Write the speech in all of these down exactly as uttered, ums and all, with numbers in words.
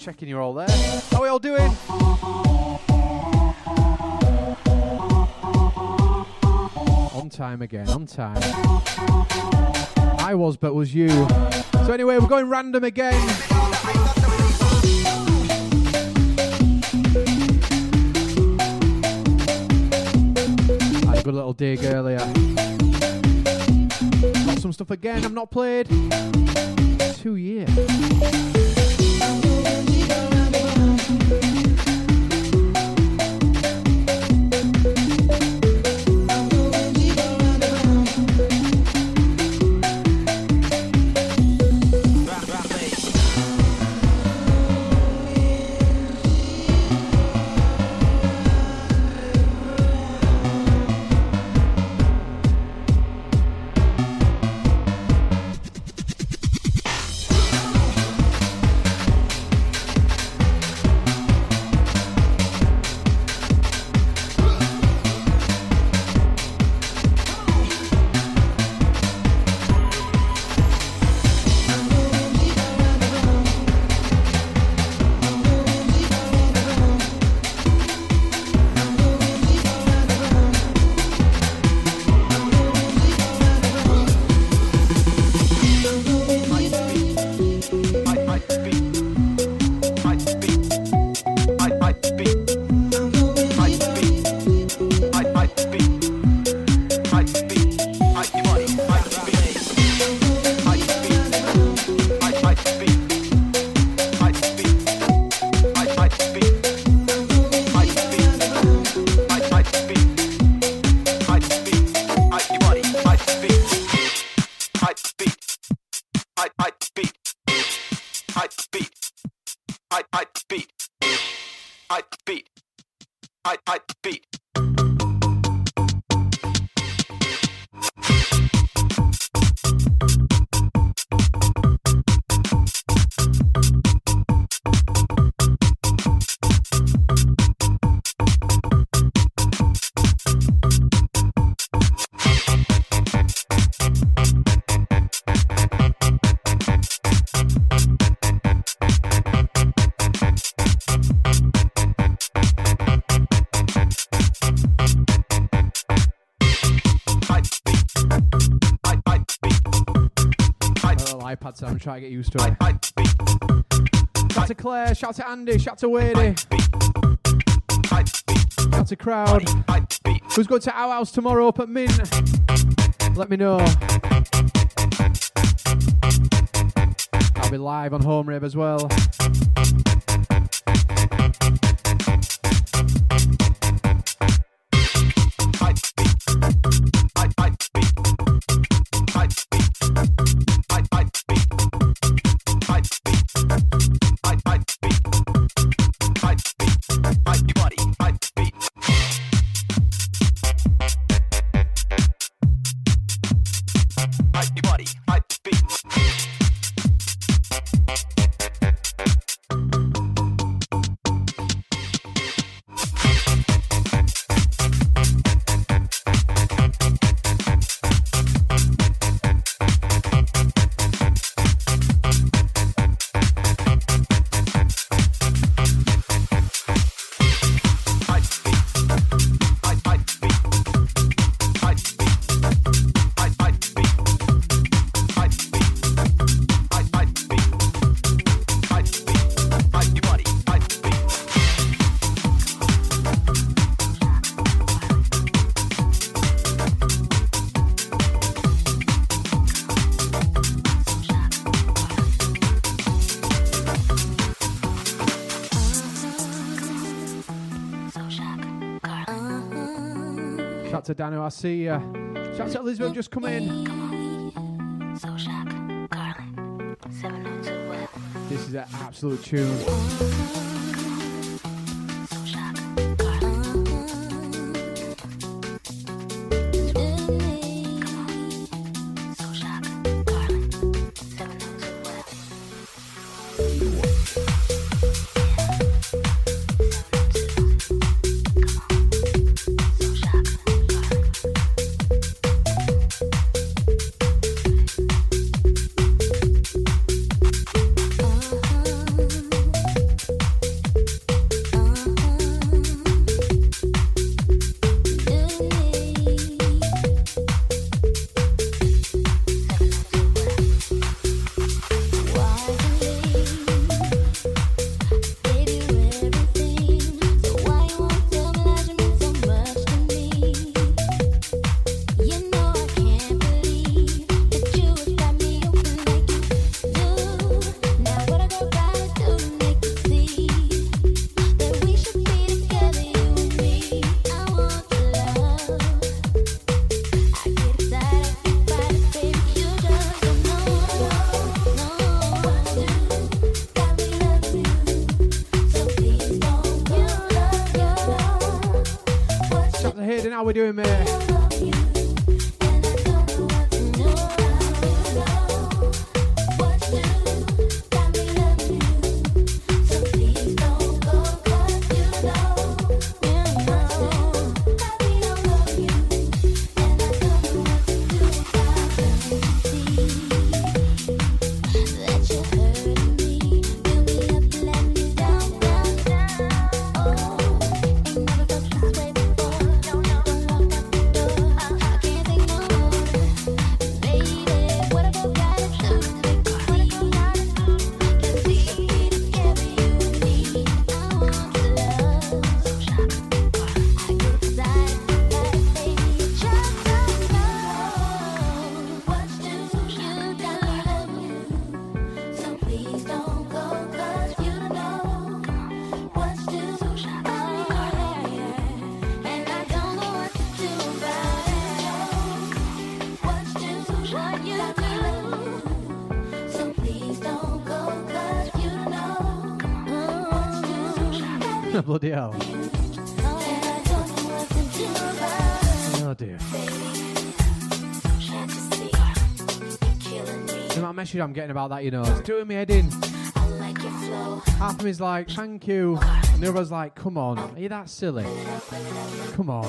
checking you're all there. How are we all doing? On time again, on time. I was, but was you. So anyway, we're going random again. I had a good little dig earlier. Got some stuff again I've not played. Two years. So I'm trying to get used to it. Shout to Claire, shout to Andy, shout to Wadey, shout to Crowd. Who's going to our house tomorrow up at Mint? Let me know. I'll be live on Home Rave as well. To Dano, I see ya. Shout out to Elizabeth, just come in. This is an absolute tune. doing, mate? Bloody hell. Oh dear. The amount of message I'm getting about that, you know, it's doing me head in. Half of me's like, thank you. And the other's like, come on, are you that silly? Come on.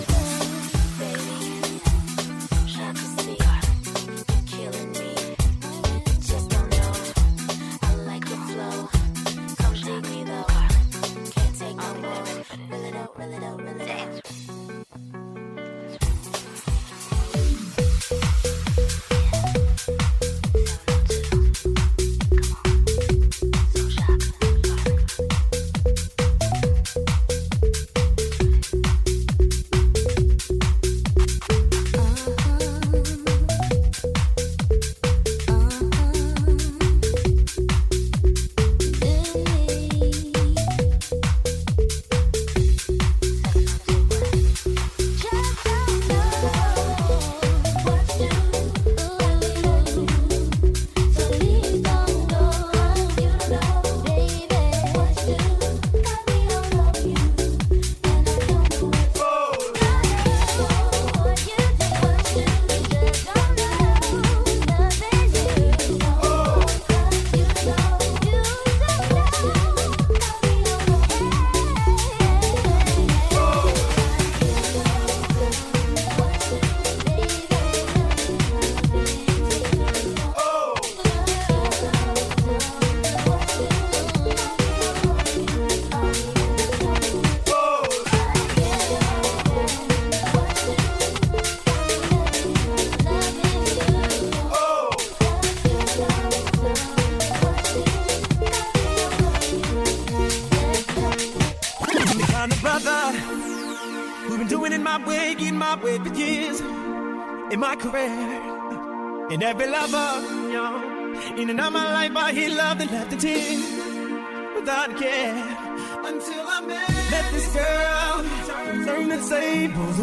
In my career, in every lover, yo, in and out my life, I hear love and left the tears without a care. Until I met, met this girl, turn the tables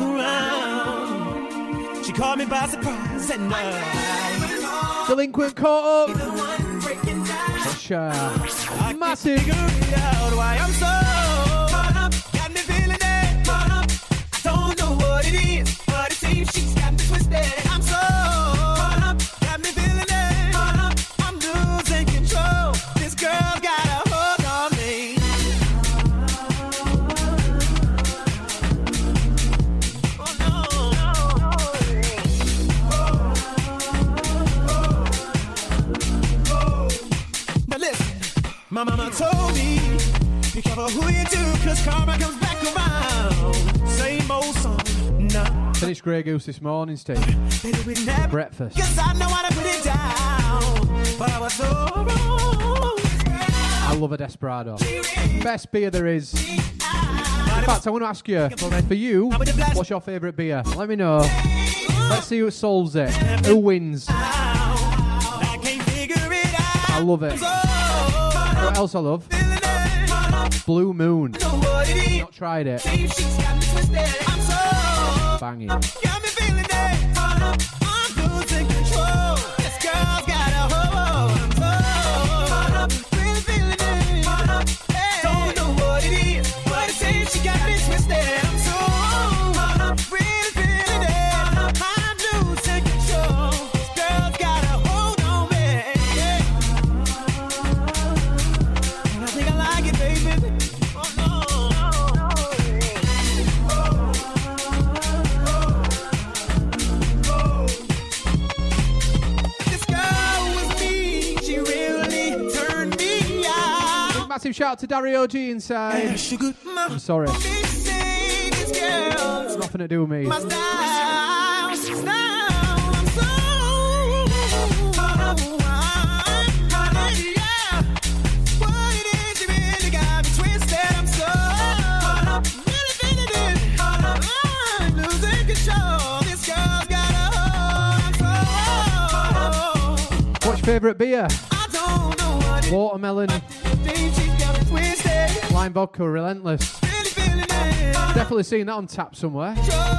around. She caught me by surprise at night. Delinquent caught up. Push, uh, massive. Why I'm so caught up, got me feeling it. Caught up, I don't know what it is, but it seems she's got me twisted. I'm so caught up, got me feeling it. Caught up, I'm losing control. This girl got a hold on me. Oh no, no, no. But listen, my mama told me, be careful who you do, cause karma comes back around. Same old song, nah. Finished Grey Goose this morning, Steve. Breakfast. Cause I know how to put it down, but I was so wrong. I love a Desperado. Best beer there is. In fact, I want to ask you, for you, what's your favourite beer? Let me know. Let's see who solves it. Who wins? I love it. What else I love? Blue Moon. Not tried it. Banging. She got me twisted. I'm so really feeling Massive shout out to Dario G inside. I'm sorry. It's nothing to do with me. What's your favourite beer? Watermelon, lime vodka, relentless. Definitely seen that on tap somewhere.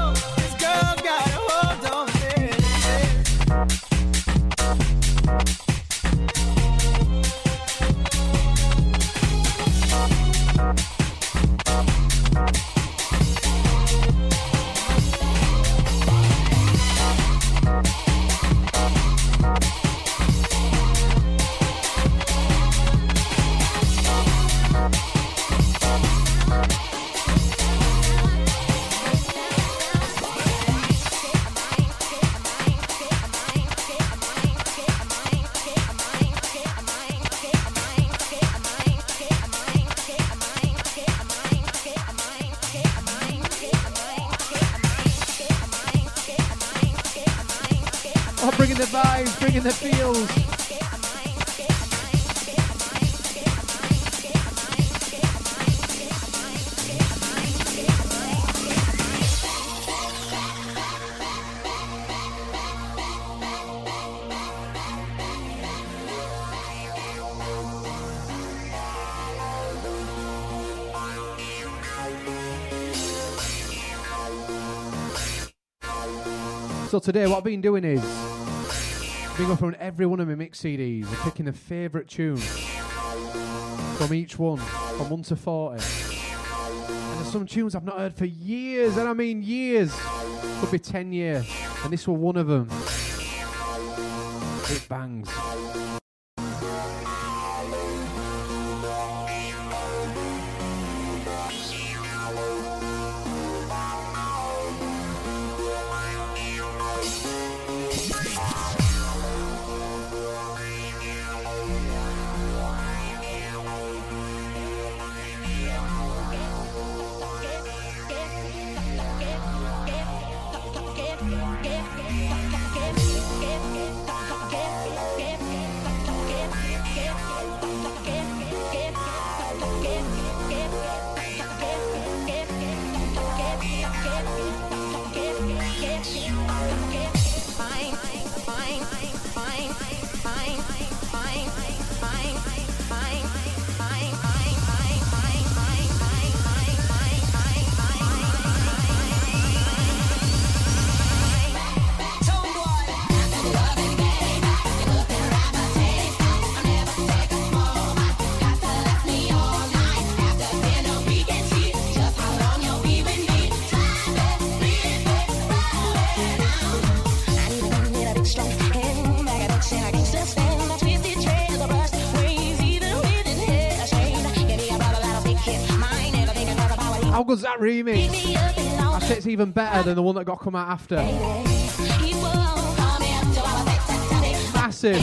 Bringing the vibes, bringing the feels. So today what I've been doing is been going through every one of my mix C Ds and picking a favourite tune from each one, from one to forty. And there's some tunes I've not heard for years, and I mean years. Could be ten years. And this was one of them. It bangs. How good's that remix? I say it's even better than the one that got come out after. Massive.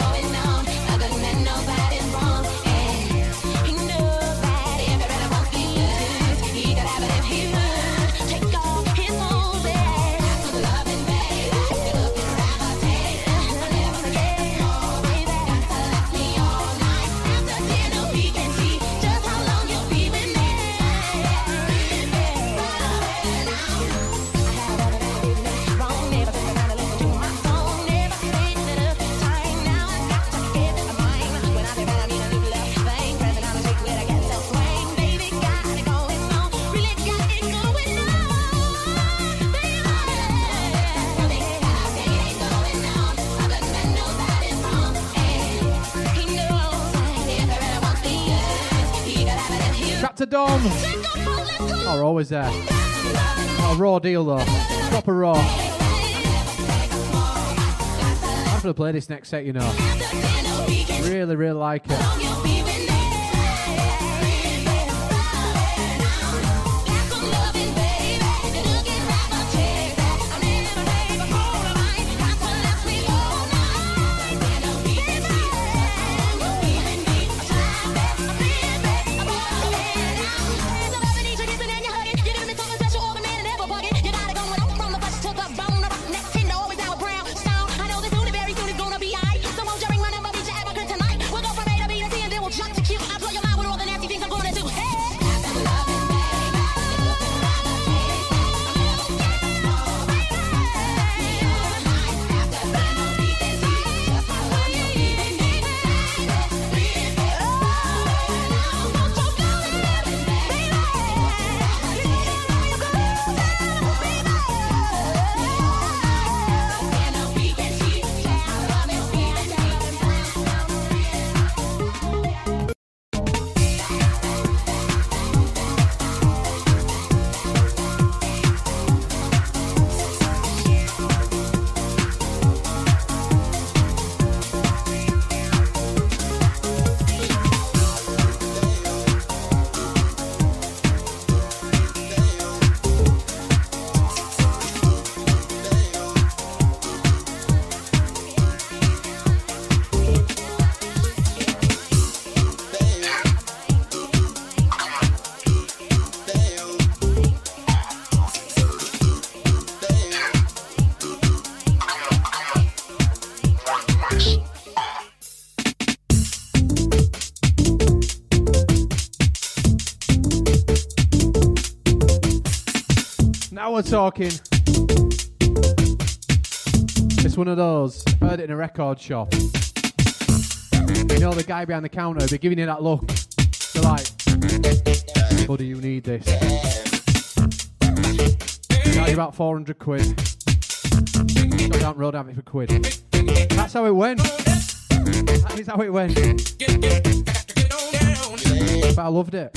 To Dom. Oh, we're always there. Oh, raw deal though. Proper raw. I'm gonna play this next set, you know. Really, really like it. Now we're talking. It's one of those. Heard it in a record shop. You know the guy behind the counter, they're giving you that look. They're like, buddy, you need this. Charge about four hundred quid. Go down road, have it for quid. That's how it went. That is how it went. But I loved it.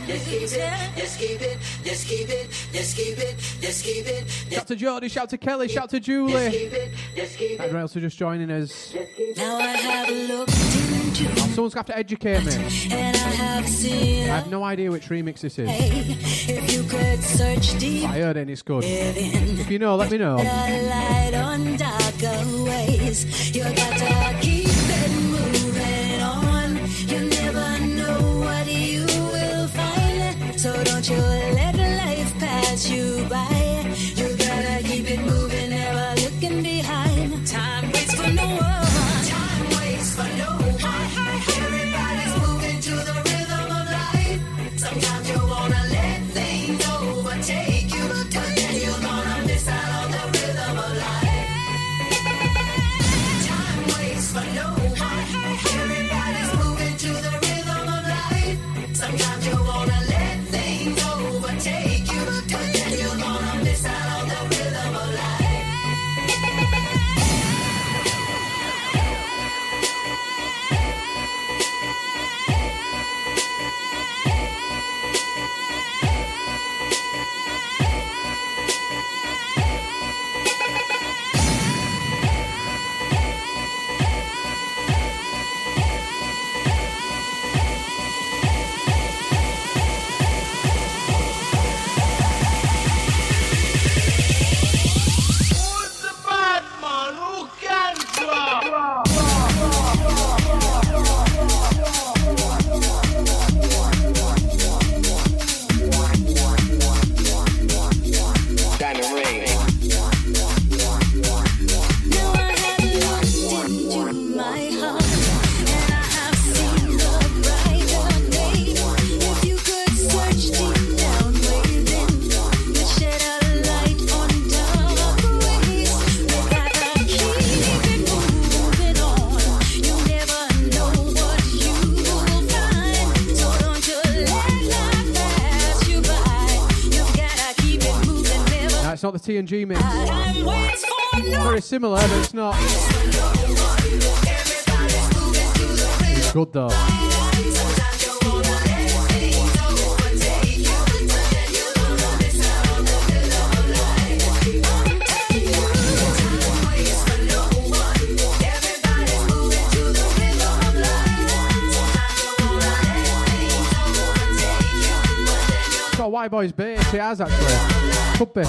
Just keep it, just keep it, just keep it, just keep it, just keep it. Shout to Jody, shout to Kelly, shout to Julie. Just keep it, just keep it. Everyone else who's just joining us. Now I have looked into Oh, someone's going to have to educate me. and I have seen. I have no idea which remix this is. If you could search deep, I heard it and it's good. If you know, let me know. light on darker ways. You got to keep it moving on. You never know what you will find. So don't you let life pass you by. You gotta keep it moving, never looking behind. Time waits for no one. Time waits for no one. Everybody's moving to the rhythm of life. Sometimes you wanna let things overtake you, but then you're gonna miss out on the rhythm of life. Time waits for no one. Everybody's moving to the rhythm of life. Sometimes you wanna let things overtake you, but then you're gonna miss out on the rhythm of life. Not the T and G mix. Very similar, but it's not. It's good though. It's got a White Boys bass, it has actually. Could be.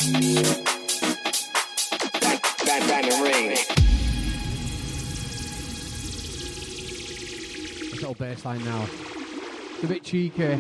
Diamond ring. This little bass line now. It's a bit cheeky.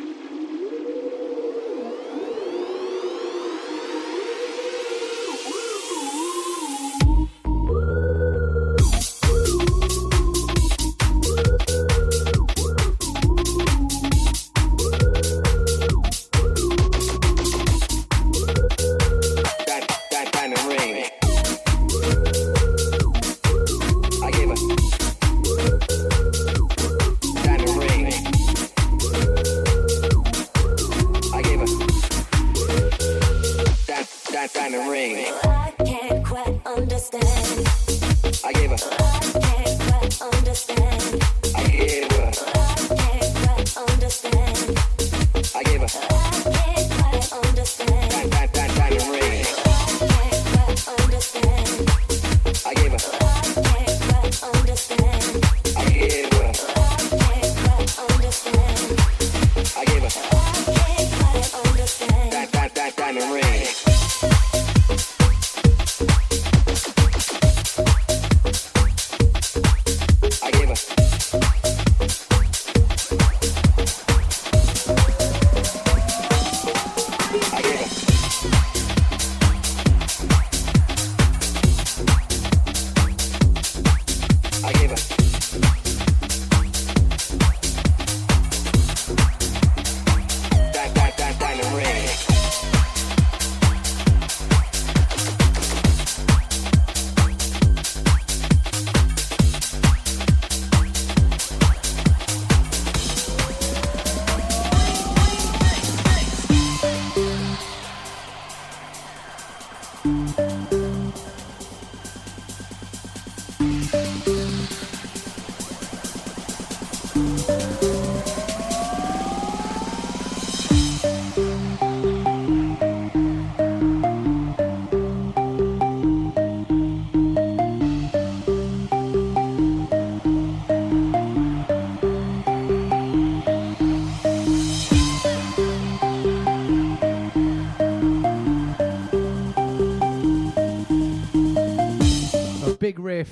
Big riff.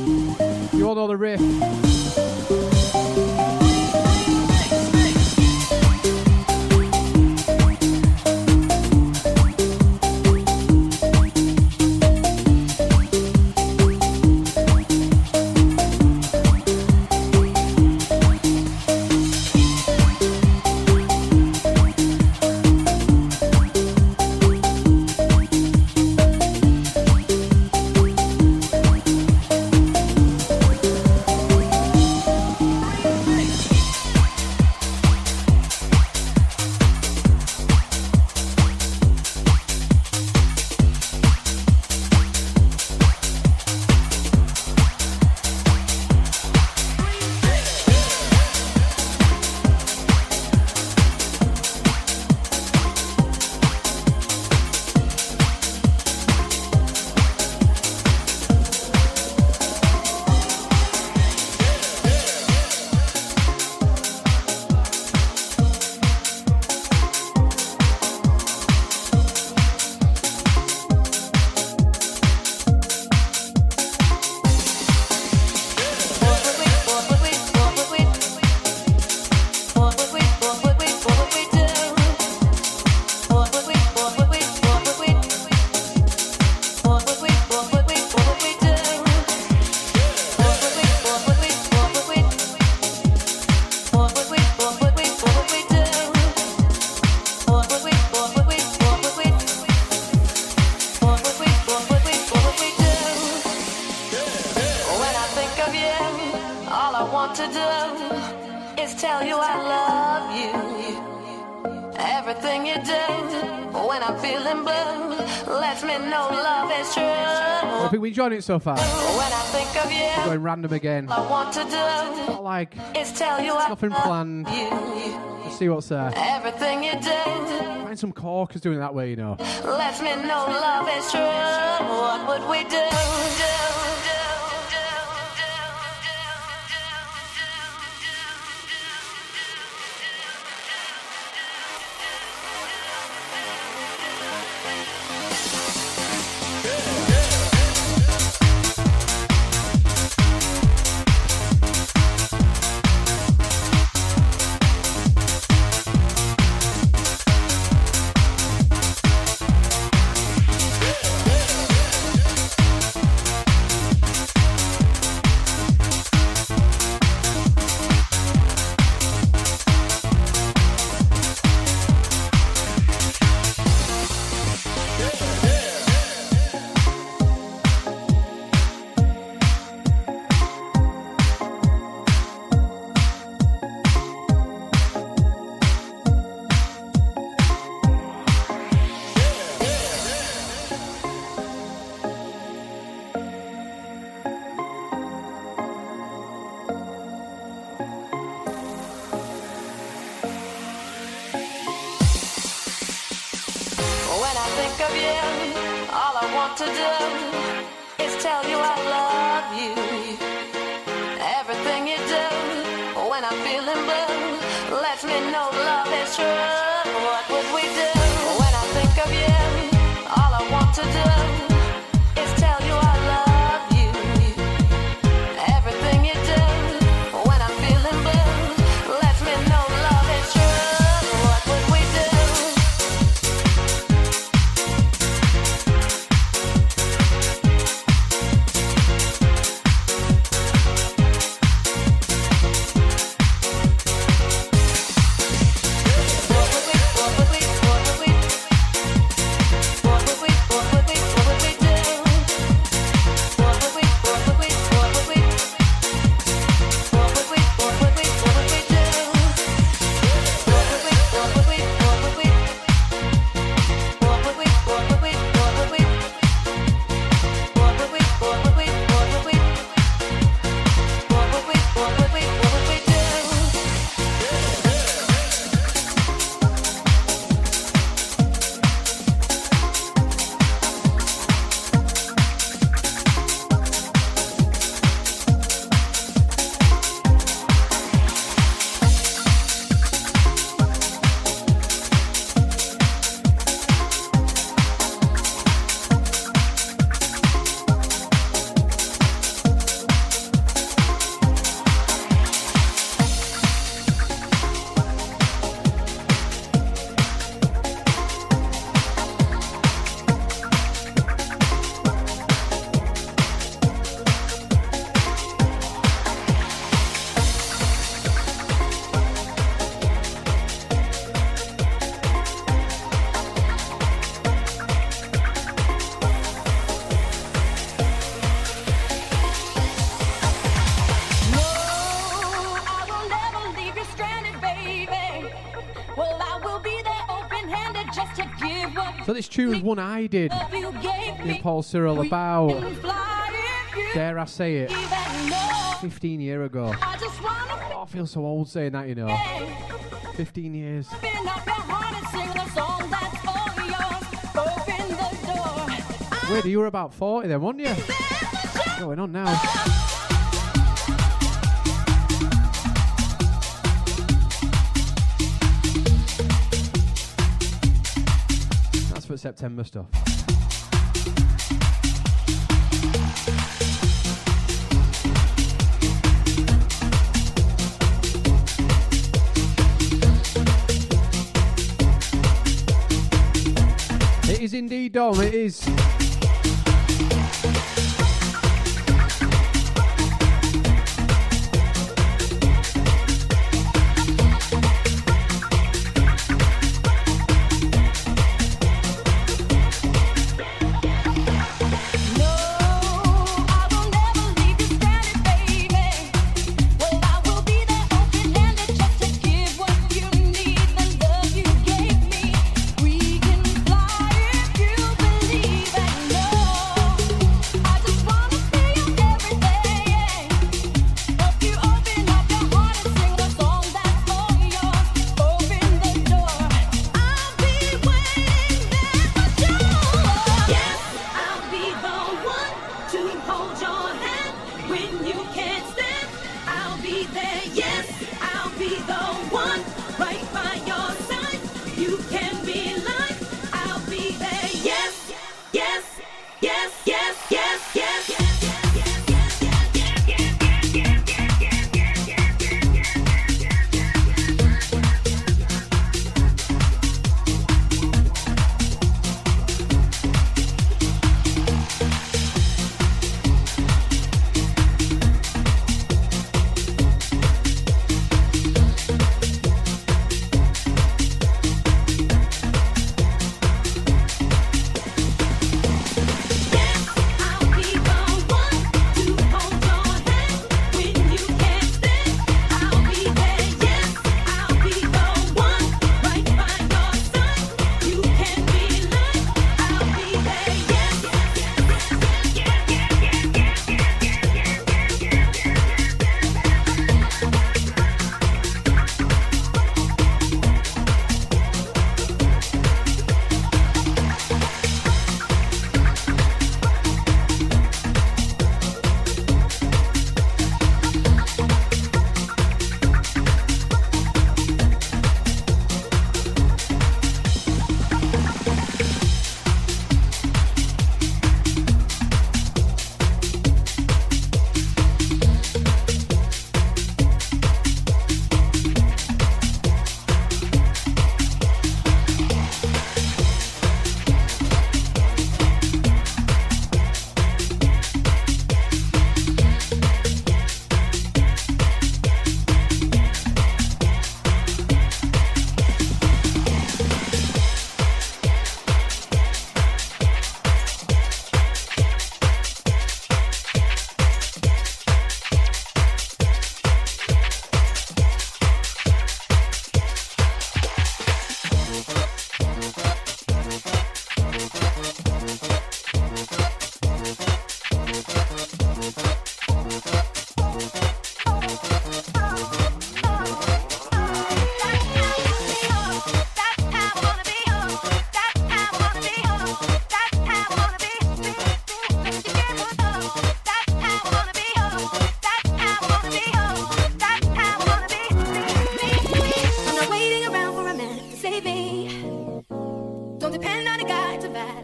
You all know the riff. Enjoying it so far. When I think of you, I'm going random again. all I want to do Not like is tell you I nothing planned. you. Let's see what's there. Everything you do Find some corkers doing it that way, you know. lets me know love is true. What would we do? do, do, do, do, do, do, do, do, do, do, do. of you, all I want to do is tell you I love you. Everything you do when I'm feeling blue lets me know love is true. What would we do when I think of you? All I want to do is tell you I love you. Everything you do when I'm feeling blue lets me know love is true. What would we do? So this tune's one I did in Paul Cyril about, dare I say it, fifteen years ago. Oh, I feel so old saying that, you know. fifteen years. Wait, you were about forty then, weren't you? What's going on now? That's for September stuff. It is indeed, Dom, it is. Believe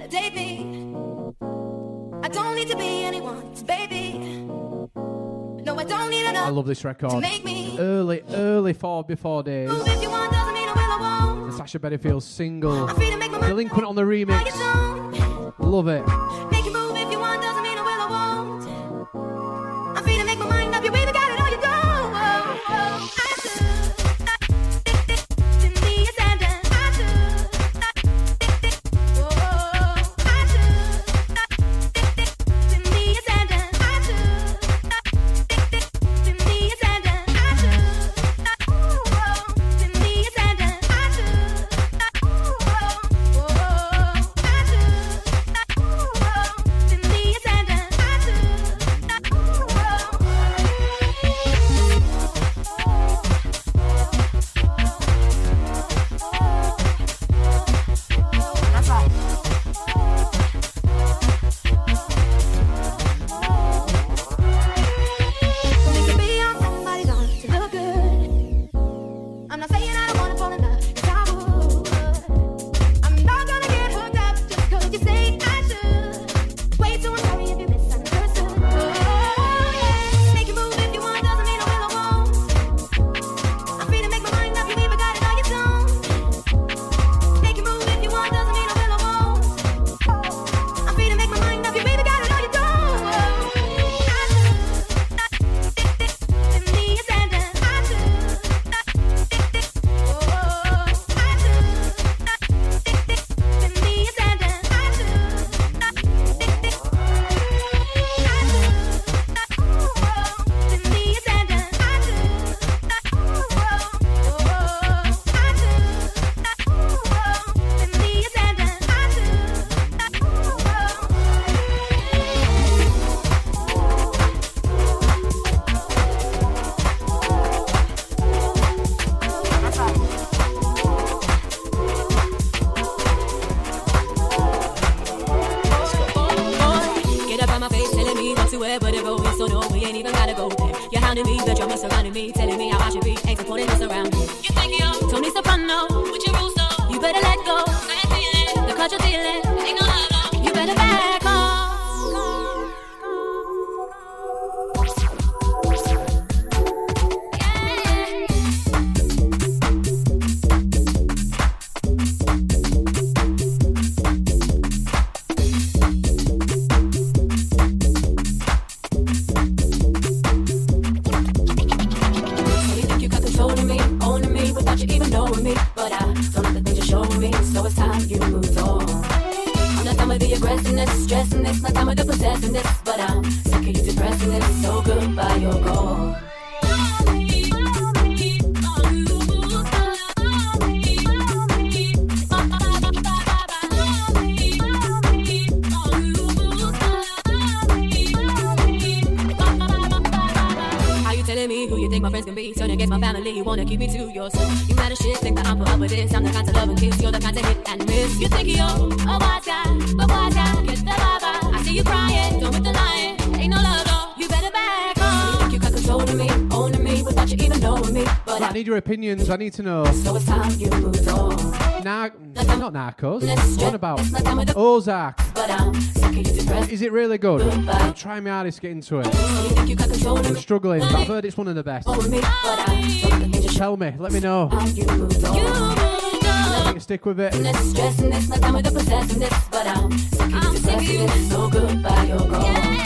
validate me. I don't need to be anyone's baby. No, I don't need enough. I love this record. To make me early, early four before days. move if you want, doesn't mean I will or won't. Natasha Bedingfield single. I'm free to make my mind Delinquent on the remix. like its own. Love it. Make you move if you want, doesn't mean I will or won't. I'm free to make my mind up. You either got it or you don't. I should send me a sentence. I should. Oh, I should send me a sentence. I should send me a sentence. I should send me a sentence. I should. Oh, I should send me a sentence. I That's right. Think to be on somebody's arm to look good. I'm not saying I don't wanna fall in love, 'cause I would. I'm not gonna get hooked up just 'cause you say I should. Way too sorry if you misunderstood. Oh, yeah. Make you move if you want, doesn't mean I will or won't. I'm free to make my mind up, you either got it or you don't. Make you move if you want, doesn't mean I will or won't. I'm free to make my mind up, you either got it or you don't. I should send me a sentence. I should. Oh, I should send me a sentence. I should. I should send me a sentence. I Get up on my face, telling me what to wear, but it goes, so no, we ain't even gotta go there. You're hounding me, the drama surrounding me, telling me how I should be, ain't supporting this around me. You think you're Tony Soprano, with your rules, so you better let go. The cut you're dealing, ain't no love, no. You better back off. So you think you got control of me, owning me, without you even knowing me. But I don't like the things you're showing me, so it's time you move on. I'm not done with the aggressiveness, stressing this, not done with the possessiveness. But I'm sick of you depressing this, so goodbye, you're gone. How you telling me who you think my friends can be? Turn against my family, you wanna keep me to yourself. You mad as shit, think that I'm put up with this. I'm the kind to love and kiss, you're the kind to hit and miss. You think you're a wise guy, but wise guy, get the vibe. I see you crying, don't with the lying. Ain't no love, though, you better back off. You think you got control of me, owning me, without you even knowing me. But I need your opinions. I need to know. so it's time you moved on. Nar- not Narcos. What about Ozark? But I'm sick of you depressed. Is it really good? I'm trying my hardest to get into it. You think you got control of I'm me, struggling, but I've heard it's one of the best. owning me, but I don't like the things you show. Tell me. Let me know. You moved on. I think stick with it. This, stressing this, not done with the possessing this, but I'm sick of you depressing this, so goodbye, you're gone.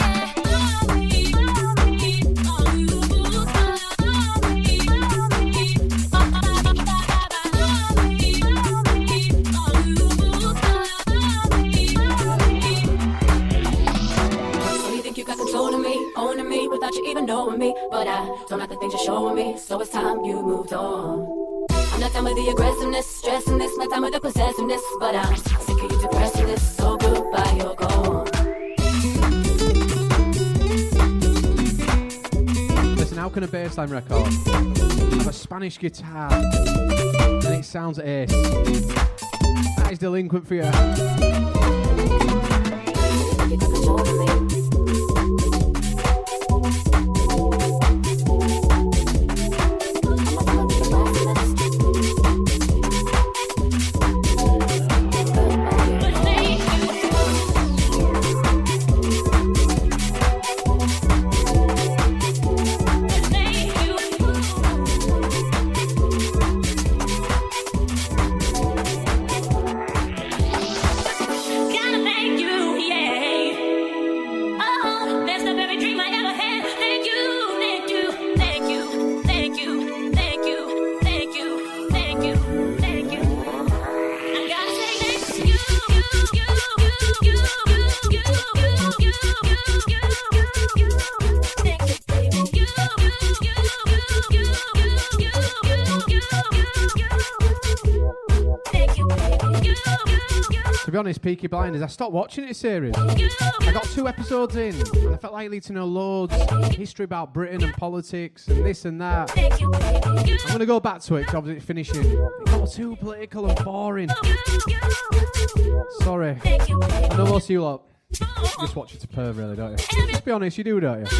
So you think you got control of me, owning me, without you even knowing me, but I don't like the things you're showing me, so it's time you moved on. I'm not done with the aggressiveness, stressing this, not done with the possessiveness, but I'm sick of you depressing this, so goodbye, you're gone. Listen, how can a bassline record have a Spanish guitar and it sounds ace? That is Delinquent for you. You got control of me. honest, Peaky Blinders, I stopped watching it series. I got two episodes in, and I felt like I need to know loads, history about Britain and politics, and this and that. I'm going to go back to it, because obviously it's finishing. It got too political and boring. Sorry. I know most of you lot just watch it to perv, really, don't you? Let's be honest, you do, don't you?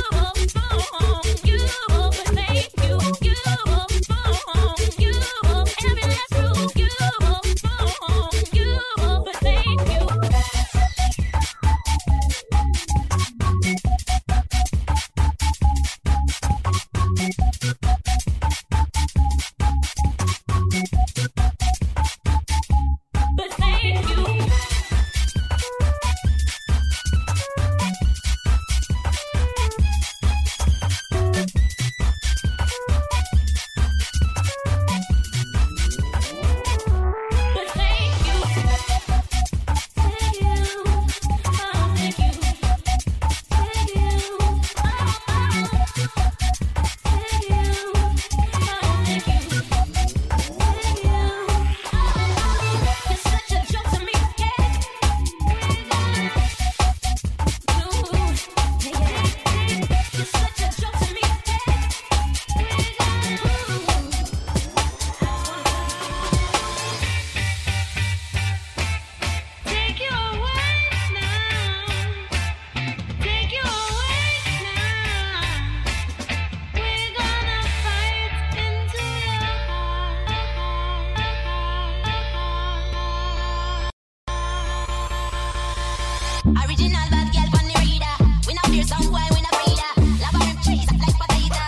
Original bad girl from the reader. We not fear some boy, we not breeder. Love our trees up like potato.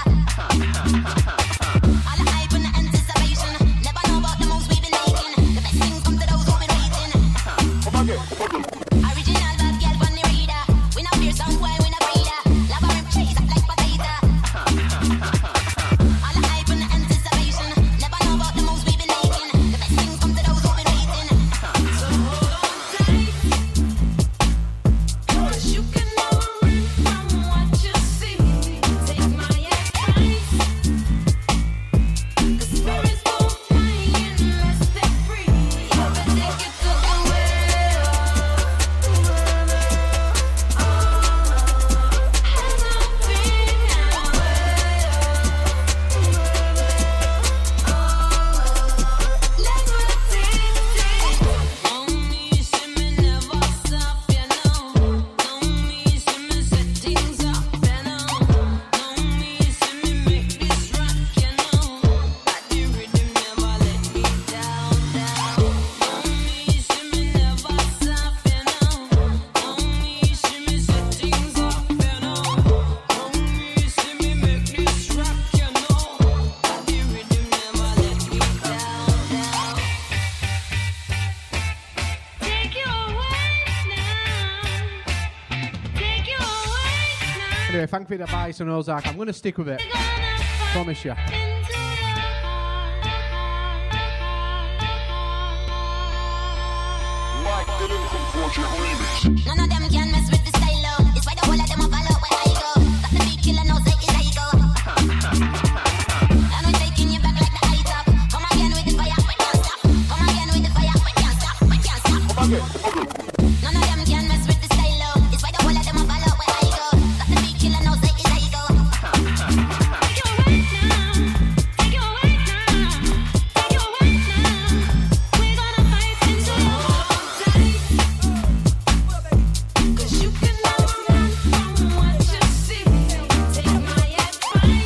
All the hype and the anticipation. Never know about the moves we've been making. The best things come to those who've been waiting. Original bad girl from the reader. We not fear some boy, we not breeder. Love our trees up like potato. All the hype and the anticipation. Never know about the moves we've been making. The best things come to those who've been waiting. So hold on tight. You can never run from what you see. Take my advice. The spirits won't fly unless they're free. Never take it to the way of oh, has no fear now. Let's rotate it. Only see me never stop, you know. Only see me set things up, you know. Only see me make this rock, you know. But the rhythm never let me down, down. Only see me never stop, you know. Only see me set things up, you know. Only see me make this rock, you know. But the rhythm never let me down, down. Take your weight now. Take your weight now. Anyway, thank you for the advice on Ozark. I'm going to stick with it. Promise you. Into your None of them can mess with the style, oh. It's why the whole of them a follow where I go. Got the big killer now, say it's I go. And we taking you back like the high top. Come again with the fire, we can't stop. Come again with the fire, we can't stop. We can't stop. None of them can mess with the style, oh. It's why the whole of them a follow where I go. Got the big killer now, say it's I go. Take your weight now. Take your weight now. Take your weight now. We're gonna fight into your tight. Cause you can never run from what you see. Take my advice.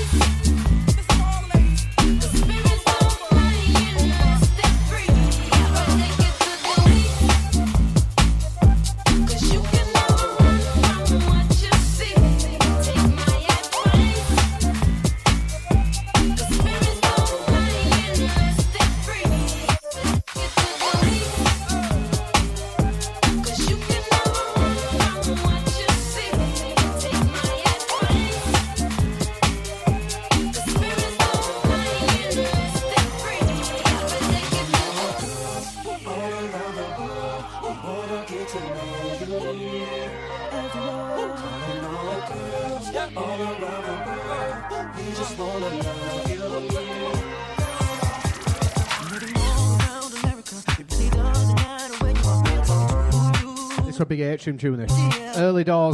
The spirits don't fly unless they're free. Never take it to the weak. Cause you can never run from what you see. Take my advice. The spirits don't fly unless they're free. Take it to the weak. Cause you can never run from what you see. Take my advice. The spirits don't fly unless they're free. Never take it to All around America, it really doesn't matter where you are. also a big Atrium tune this. Early doors.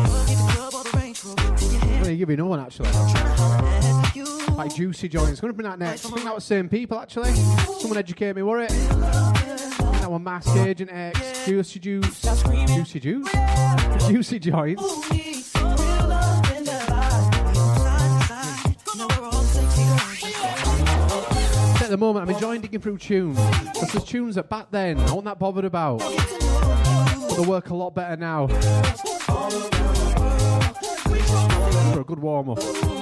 I'm going to give you another one actually. Like Juicy Joints. Going to bring that next. I think that was the same people actually. Someone educate me, were it? That one Mask Agent X. Juicy Juice. Juicy Juice? Juicy Joints. At the moment, I'm enjoying digging through tunes. Because there's tunes that back then I wasn't that bothered about. But they work a lot better now. For a good warm up.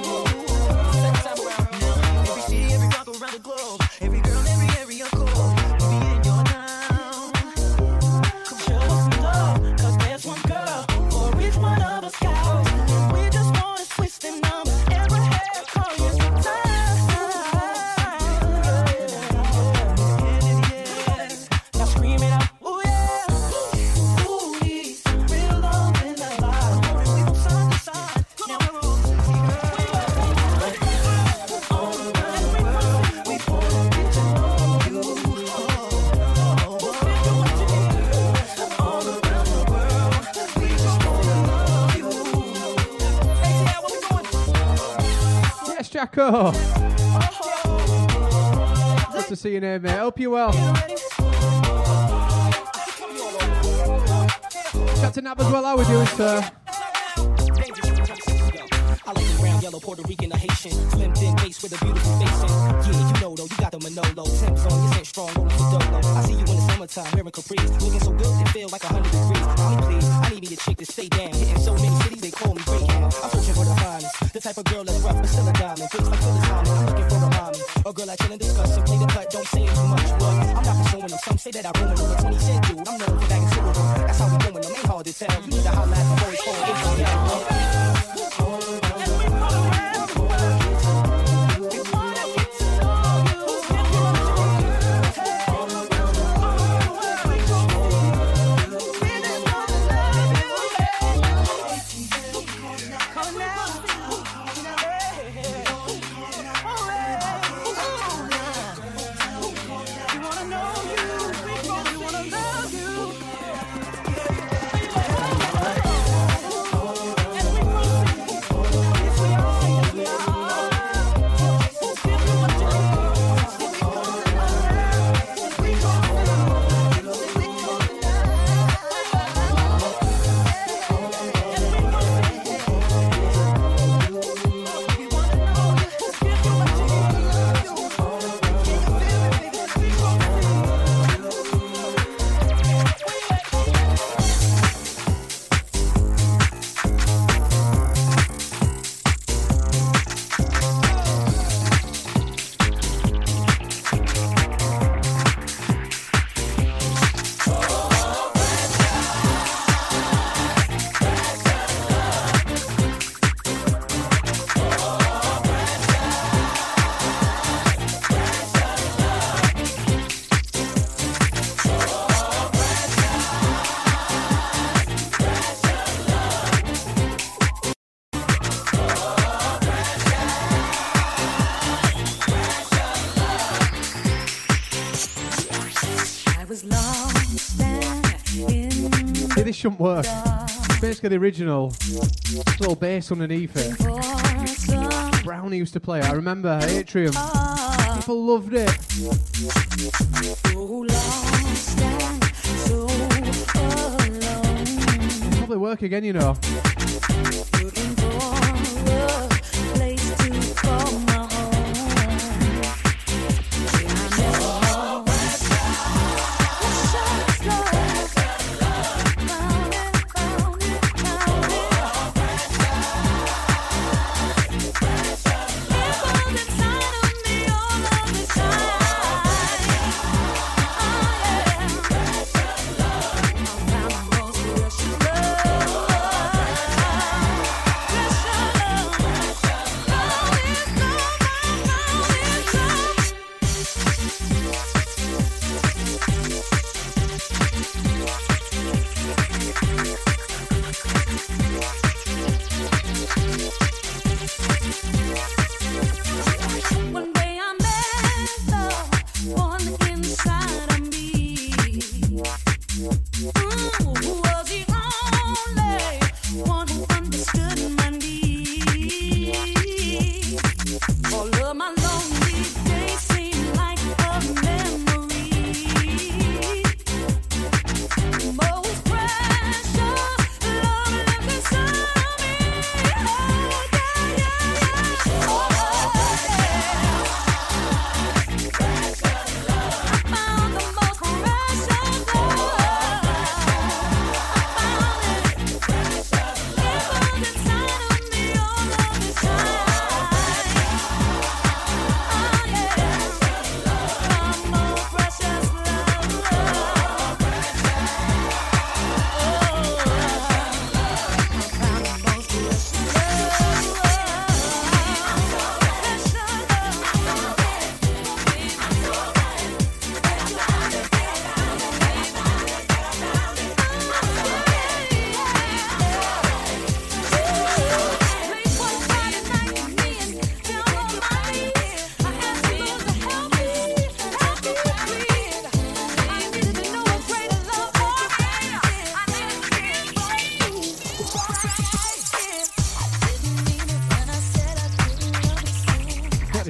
Jacko. Good to see you there, mate. Hope you're well. Chat to Nab as well. How we doing, sir? I like the brown, yellow, Puerto Rican, or Haitian. Slim, thin face with a beautiful face. And yeah, you know, though, you got the Manolo. Temps on, you ain't strong, rolling for dolo. I see you in the summertime, wearing Caprice. Looking so good, it feel like a hundred degrees. Mommy, please, I need me a chick to stay down. Hitting so many cities, they call me Greyhound. I'm searching for the finest. The type of girl that's rough, but still a diamond. Face like Phyllis Hyman, I'm looking for a mommy. A girl I chill and discuss and play the cut, don't say it too much. But I'm not pursuing them. Some say that I ruin them. A twenty cent dude, I'm known for bagging silver. That's how we doing them, ain't hard to tell. You need to holler at the boys for it. This shouldn't work. It's basically the original. Little bass underneath it. Brownie used to play it. I remember Atrium. People loved it. Probably work again, you know.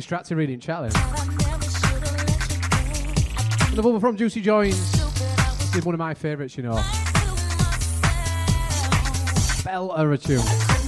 distracted reading chat then. Another one from Juicy Joins. This is one of my favourites, you know. Belter a tune.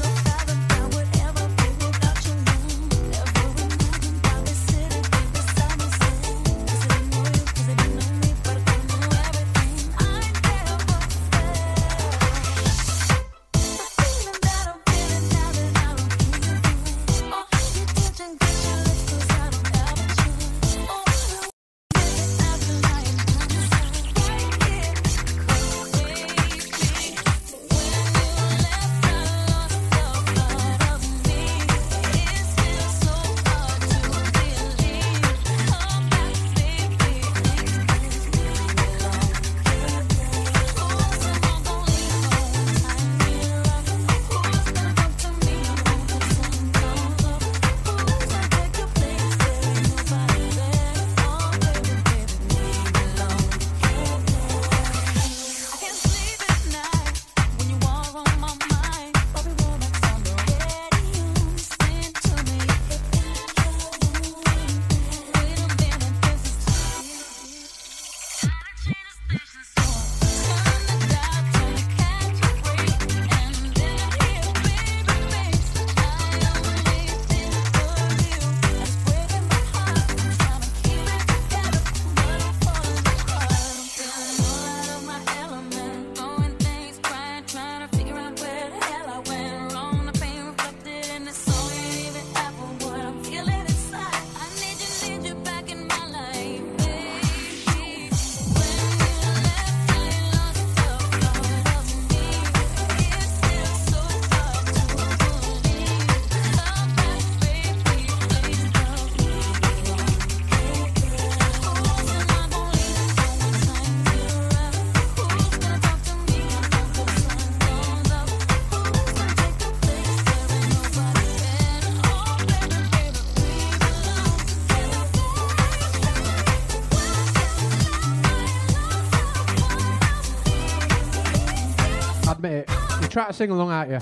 Try to sing along, aren't you?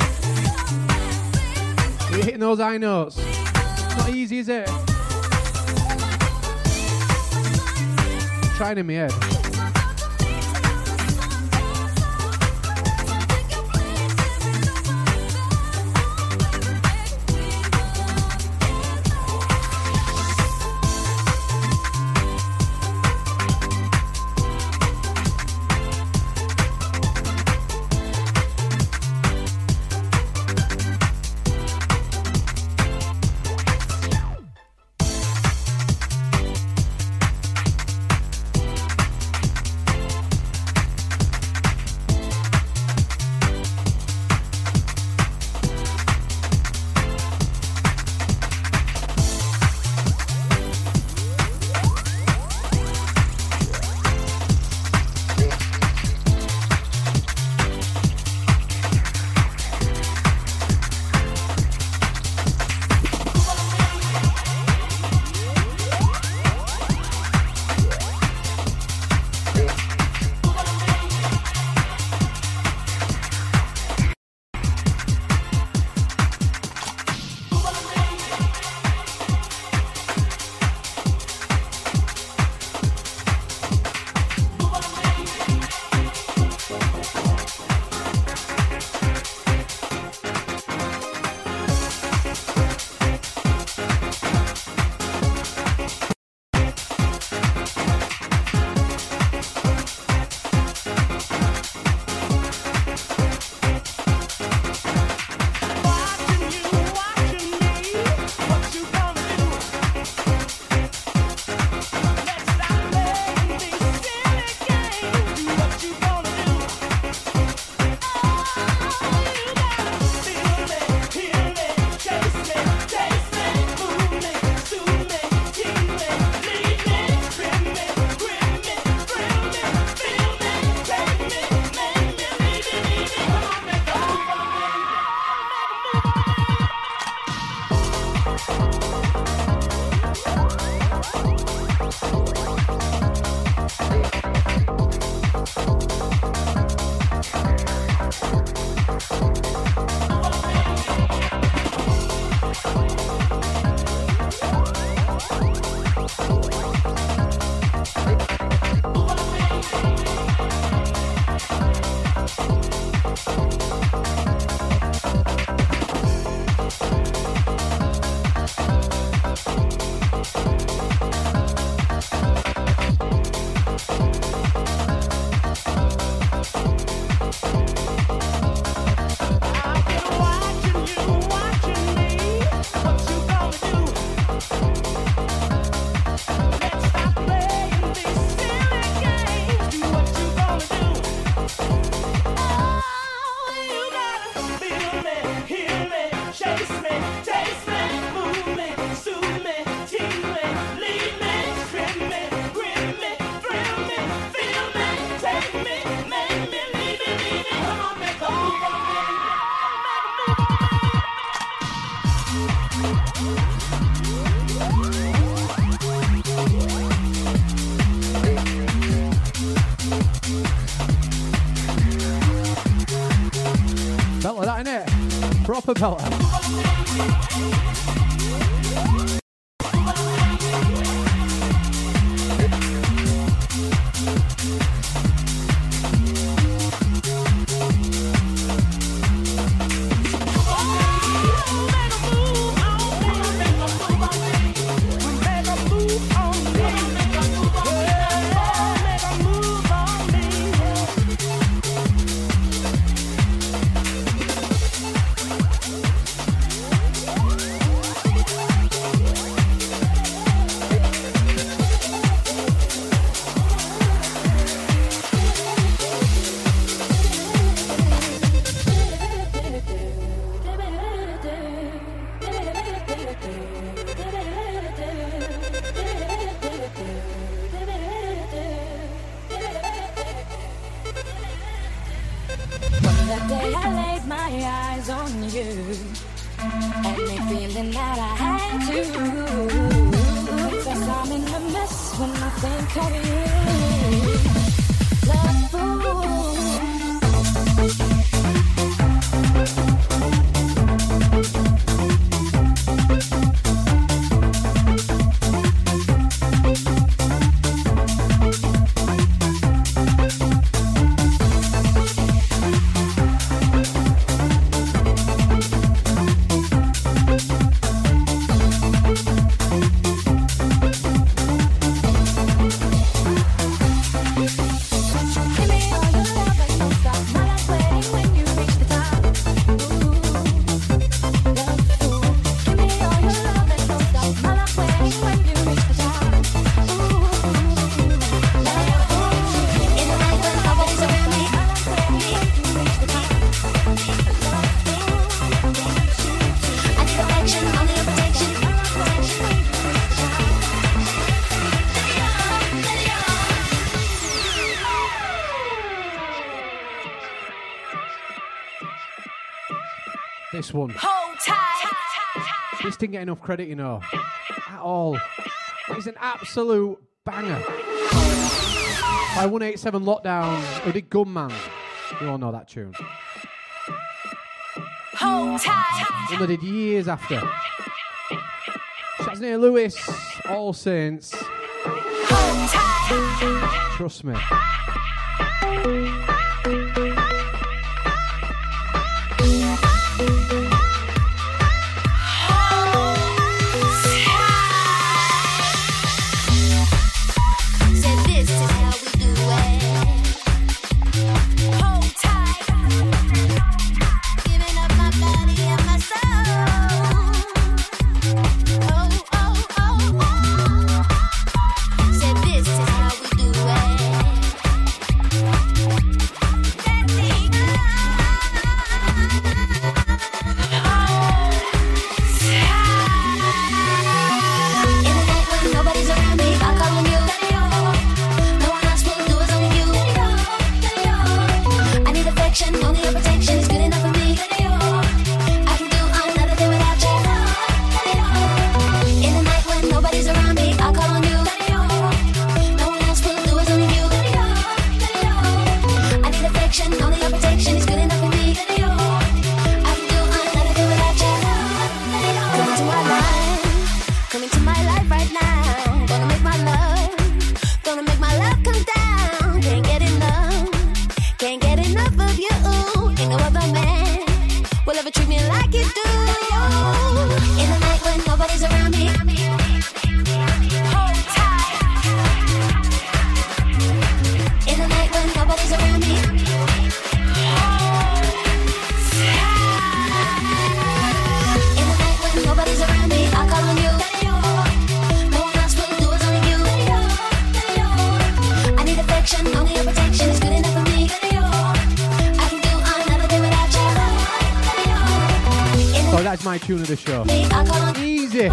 You're hitting those high notes. It's not easy, is it? Trying in my head. Belter that, innit? Proper belter. This one. Hold tight. This didn't get enough credit, you know, at all. It's an absolute banger. By one eighty-seven Lockdown, who did Gunman. You all know that tune. Hold tight. One they did years after. Chasney Lewis, All Saints. Hold tight. Trust me. Tune of the show. Easy.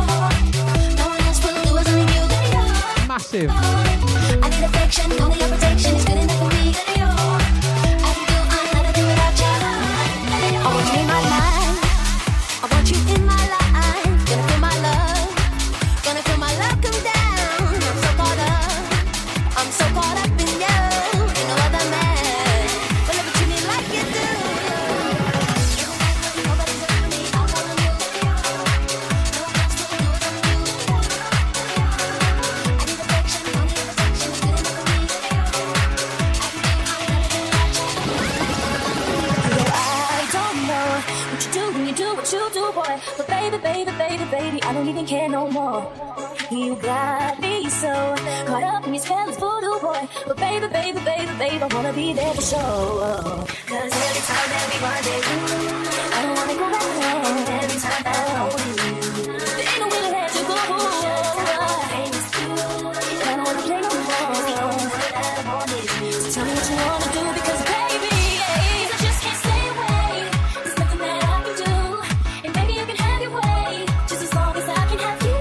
Massive. I need affection, only your protection is good enough for me. I can do another thing without you. I want you in my life. I want you in my life. Gonna feel my love. Gonna feel my love come down. I'm so caught up. I'm so caught up in you. Ain't no other man will ever treat me like you do. you do, boy. But baby, baby, baby, baby, I don't even care no more. You got me so caught up in your spell of voodoo, boy. But baby, baby, baby, baby, I wanna be there for sure. Cause every time that we rendezvous, I don't wanna go back home. Every time that I hold you, there ain't no way to let you go. And I don't wanna play no more. So tell me what you wanna do, because baby, I just can't stay away. There's nothing that I can do, and maybe you can have your way, just as long as I can have you.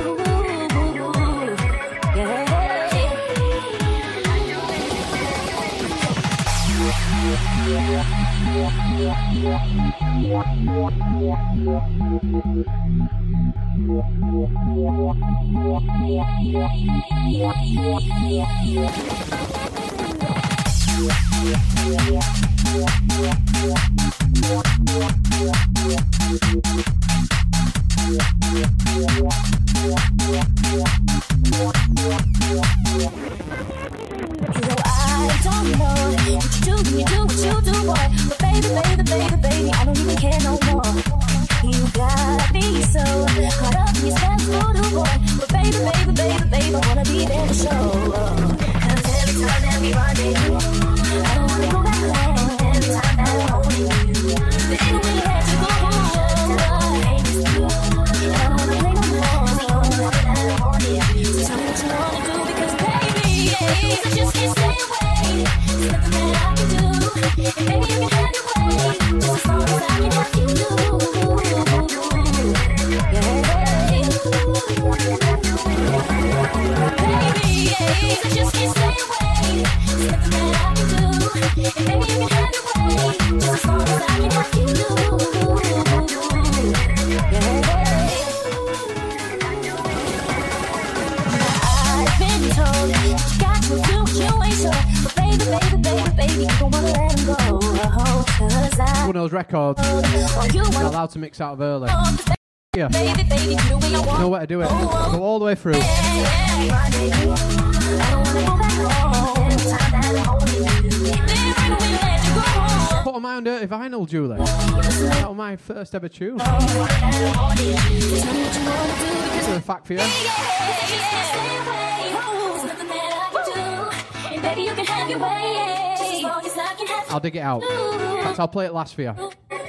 One of those records you're allowed to mix out of early. Yeah. Know where to do it. Go all the way through. Put on my own dirty vinyl, Julie. That was my first ever tune. It's a fact for you. I'll dig it out. In fact, I'll play it last for you.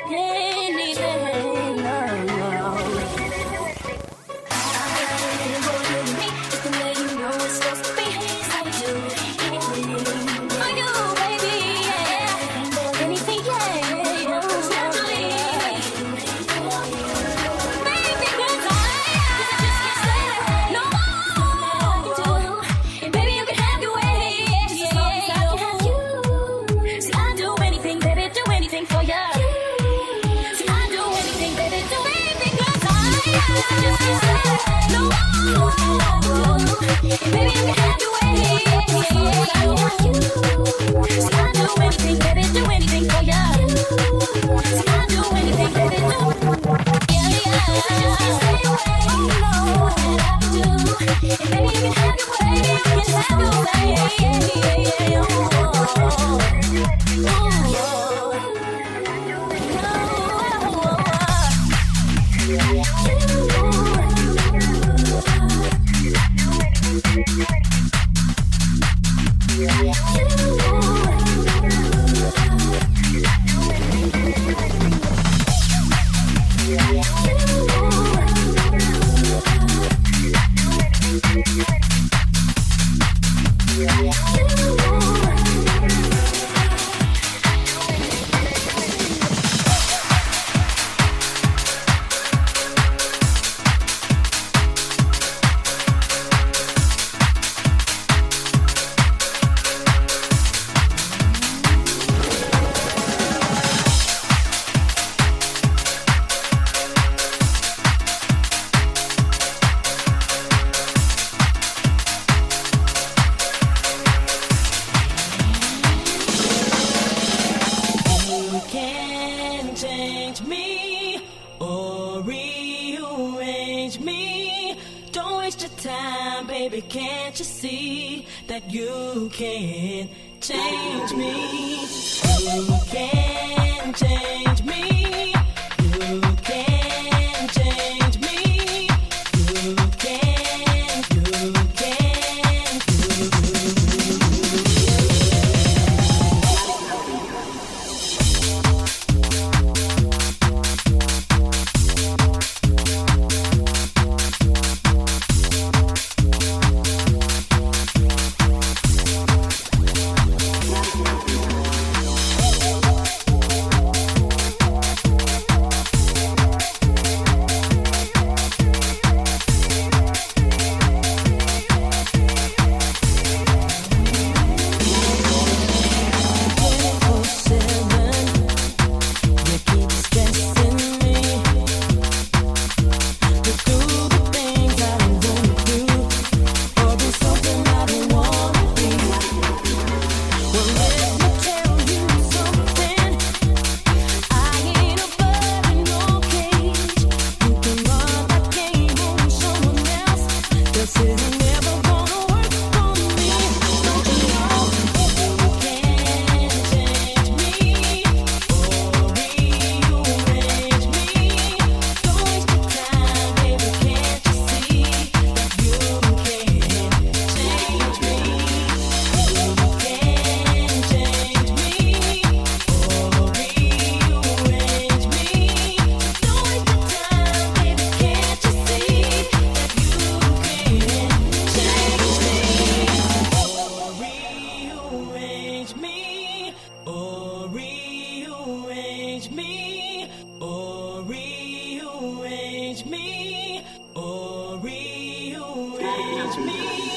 Baby, can't you see that you can change me? You can change me. You can or rearrange me, or rearrange me.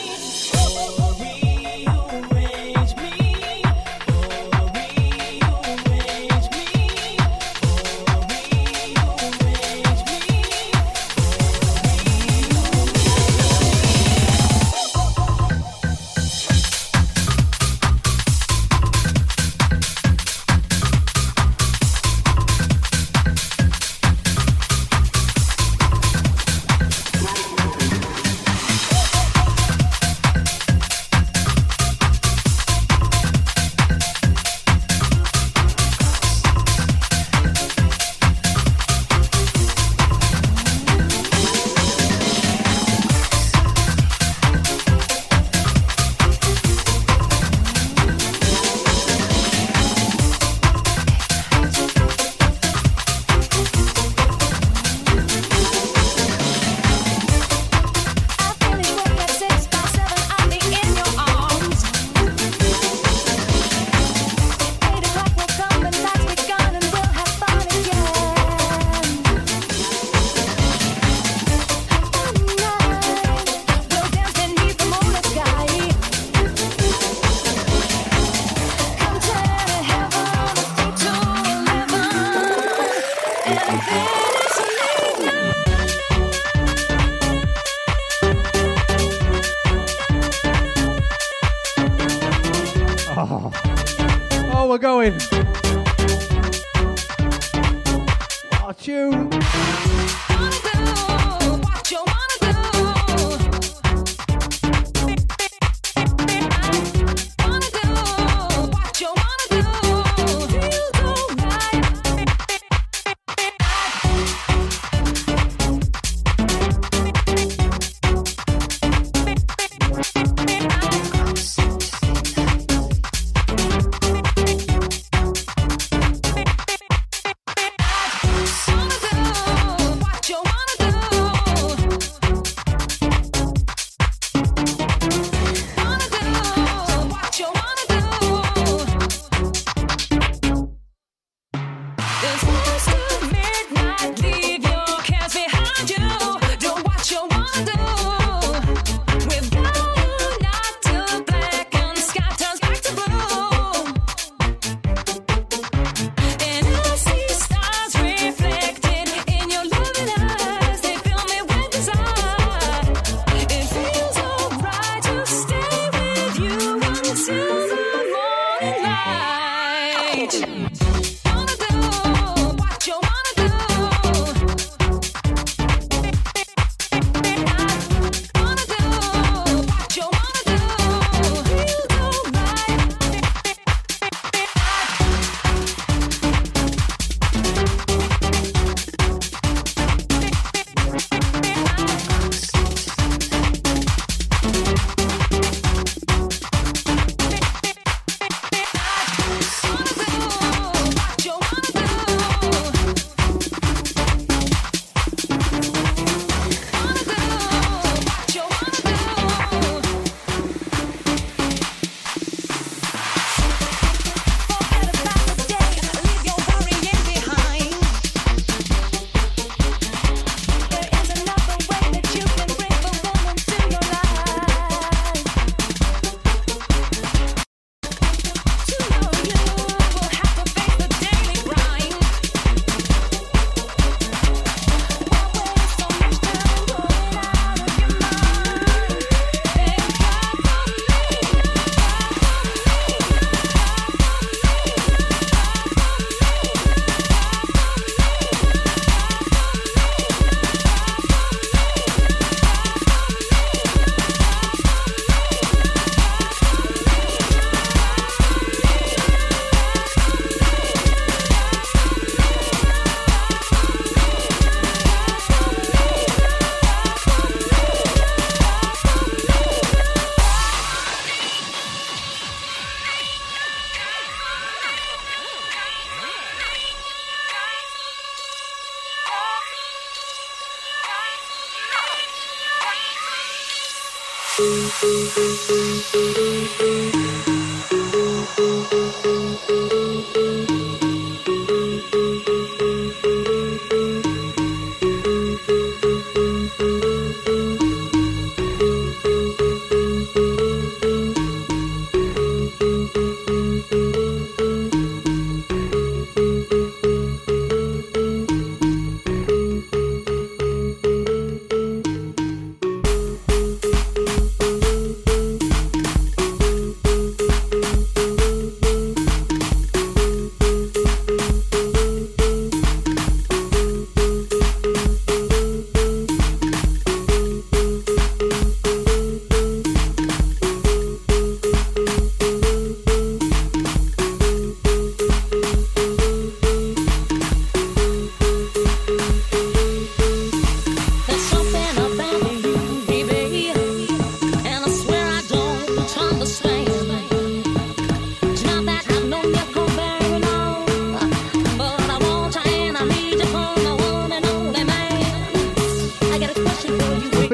Oh, we're going. What a tune.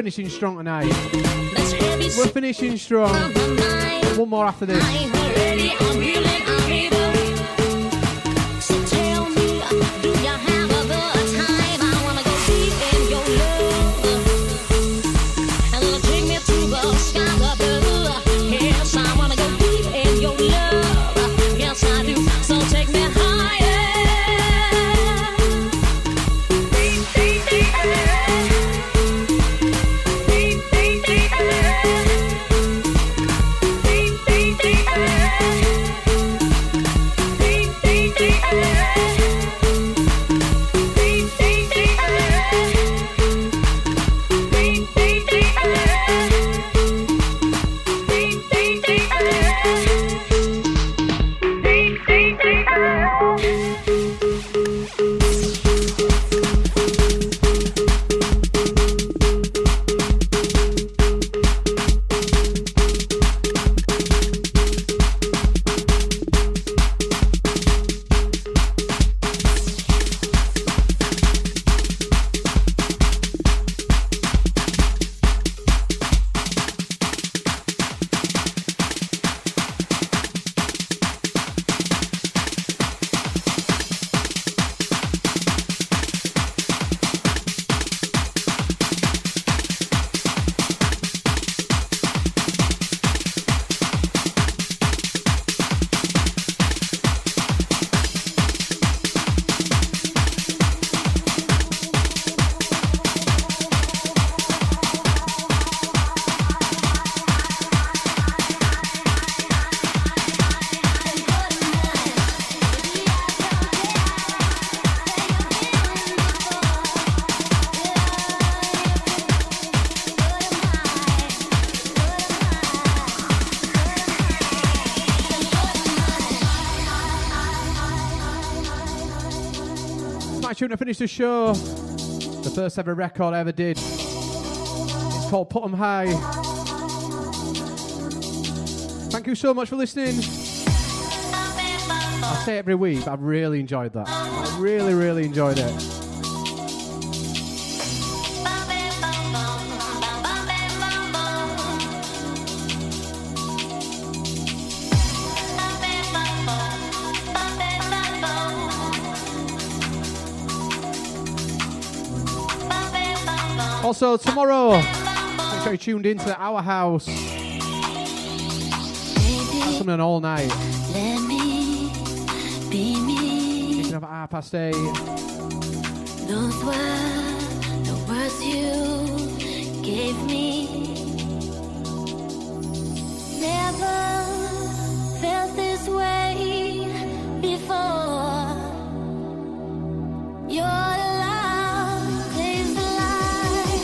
finishing strong tonight. We're finishing strong. One more after this. Tune to finish the show. The first ever record I ever did. It's called Put 'em High. Thank you so much for listening. I say it every week, but I've really enjoyed that. I really, really enjoyed it. Also, tomorrow, make sure you tuned into the Our House. That's something all night. Let me be me. Kicking off at half past eight. Those were the words you gave me. Never felt this way before. Your love is alive.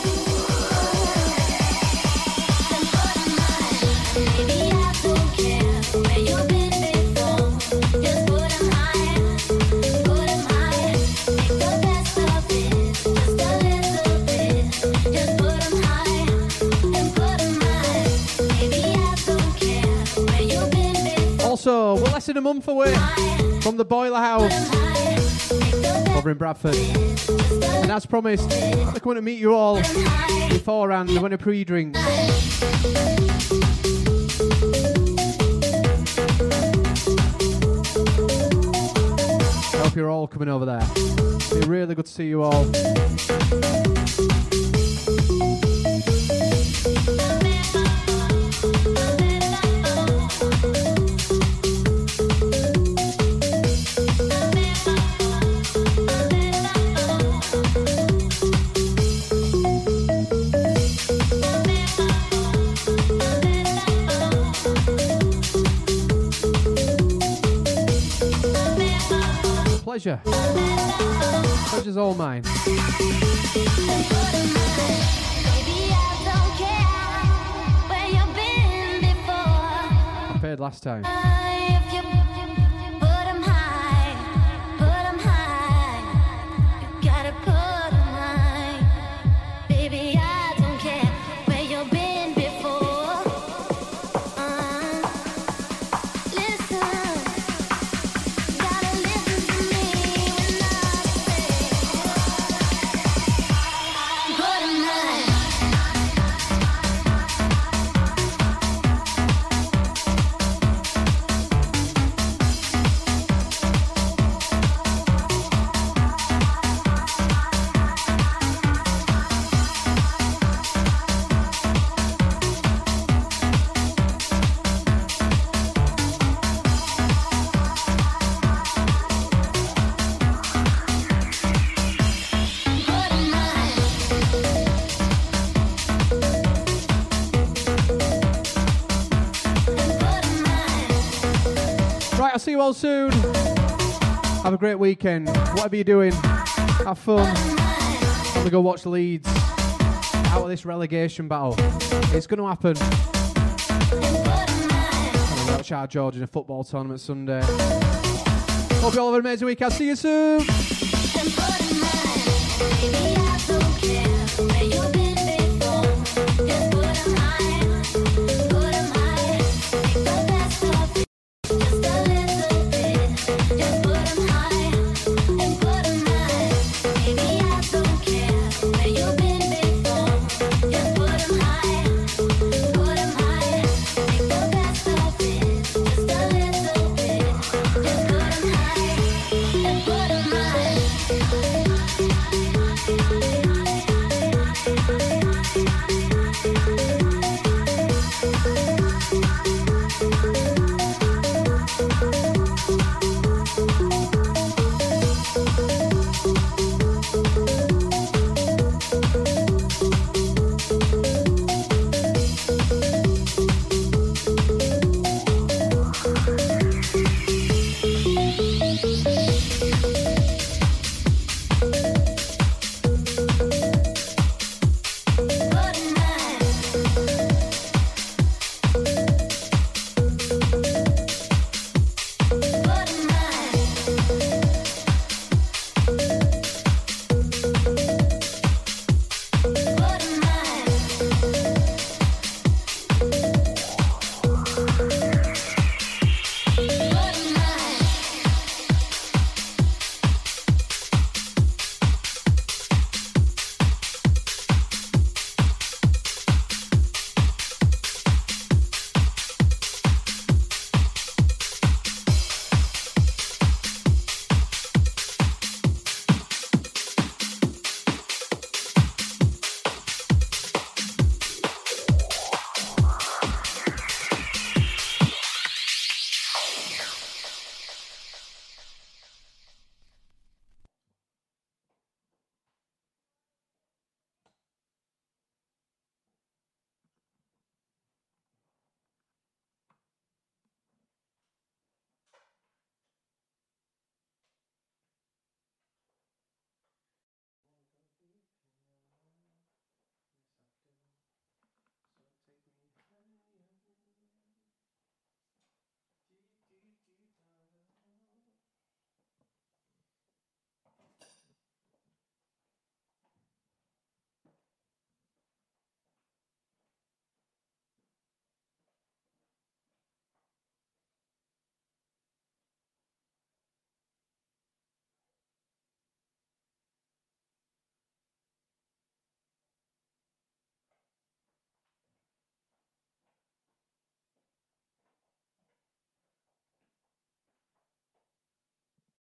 Baby, I don't care where you've been before. Just put 'em high, put 'em high. Make the best of it, just a little bit. Just put 'em high and put 'em high. Baby, I don't care where you've been before. Also, we're less than a month away from the Boiler House over in Bradford. And as promised, we're going to meet you all beforehand. We're going to pre-drink. I hope you're all coming over there. It'll be really good to see you all. Pleasure. Pleasure's all mine. Baby, I don't care where you've been before. I paid last time. If you put 'em high, put 'em high. You gotta put 'em high. Baby, I don't care where you've been before. Uh, listen, gotta listen to me when I say, put 'em high. you all soon. Have a great weekend. Whatever you're doing, have fun. I'm going to go watch Leeds out of this relegation battle. It's going to happen. I'm going to watch out George in a football tournament Sunday. Hope you all have an amazing week. I'll see you soon.